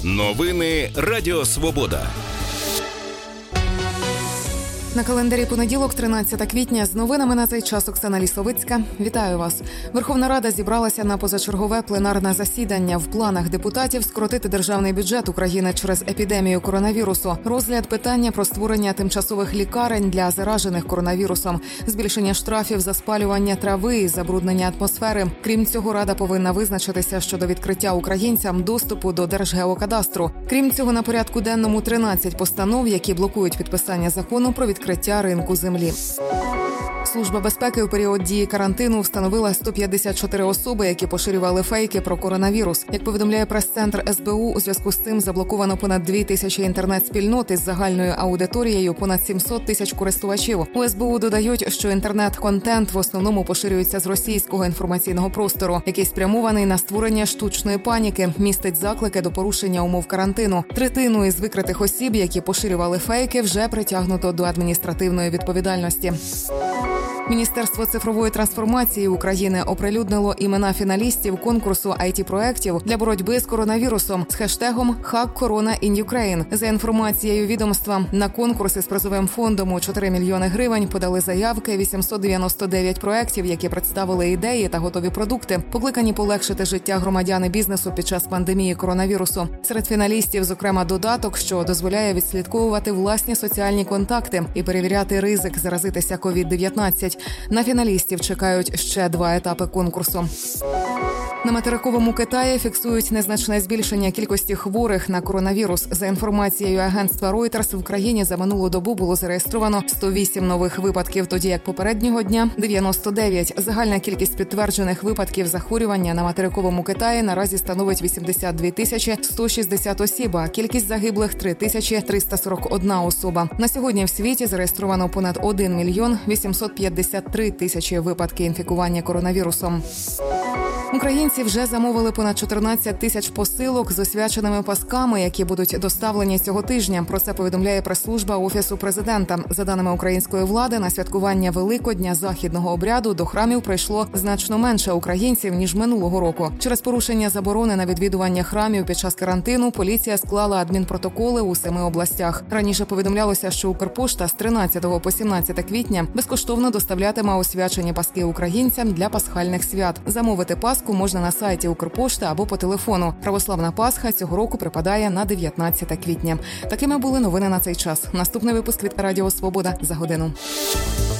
Новини Радіо Свобода. На календарі понеділок, 13 квітня. З новинами на цей час Оксана Лісовицька. Вітаю вас. Верховна Рада зібралася на позачергове пленарне засідання. В планах депутатів скоротити державний бюджет України через епідемію коронавірусу. Розгляд питання про створення тимчасових лікарень для заражених коронавірусом. Збільшення штрафів за спалювання трави і забруднення атмосфери. Крім цього, Рада повинна визначитися щодо відкриття українцям доступу до Держгеокадастру. Крім цього, на порядку денному 13 постанов, які блокують підписання закону про відкриття ринку землі. Служба безпеки у період дії карантину встановила 154 особи, які поширювали фейки про коронавірус. Як повідомляє прес-центр СБУ, у зв'язку з цим заблоковано понад 2000 інтернет-спільнот із загальною аудиторією понад 700 тисяч користувачів. У СБУ додають, що інтернет-контент в основному поширюється з російського інформаційного простору, який спрямований на створення штучної паніки, містить заклики до порушення умов карантину. Третину із викритих осіб, які поширювали фейки, вже притягнуто до адміністративної відповідальності. Міністерство цифрової трансформації України оприлюднило імена фіналістів конкурсу IT-проєктів для боротьби з коронавірусом з хештегом #HackCorona-in-Ukraine. За інформацією відомства, на конкурс із призовим фондом у 4 мільйони гривень подали заявки 899 проєктів, які представили ідеї та готові продукти, покликані полегшити життя громадян і бізнесу під час пандемії коронавірусу. Серед фіналістів, зокрема, додаток, що дозволяє відслідковувати власні соціальні контакти і перевіряти ризик заразитися COVID-19. На фіналістів чекають ще 2 етапи конкурсу. На материковому Китаї фіксують незначне збільшення кількості хворих на коронавірус. За інформацією агентства Reuters, в країні за минулу добу було зареєстровано 108 нових випадків, тоді як попереднього дня – 99. Загальна кількість підтверджених випадків захворювання на материковому Китаї наразі становить 82 160 осіб, а кількість загиблих – 3341 особа. На сьогодні в світі зареєстровано понад 1 мільйон 853 тисячі випадків інфікування коронавірусом. Українці вже замовили понад 14 тисяч посилок з освяченими пасками, які будуть доставлені цього тижня. Про це повідомляє прес-служба Офісу Президента. За даними української влади, на святкування Великодня західного обряду до храмів прийшло значно менше українців, ніж минулого року. Через порушення заборони на відвідування храмів під час карантину поліція склала адмінпротоколи у 7 областях. Раніше повідомлялося, що Укрпошта з 13 по 17 квітня безкоштовно доставлятиме освячені паски українцям для пасхальних свят. Замовити паску можна на сайті Укрпошти або по телефону. Православна Пасха цього року припадає на 19 квітня. Такими були новини на цей час. Наступний випуск від Радіо Свобода за годину.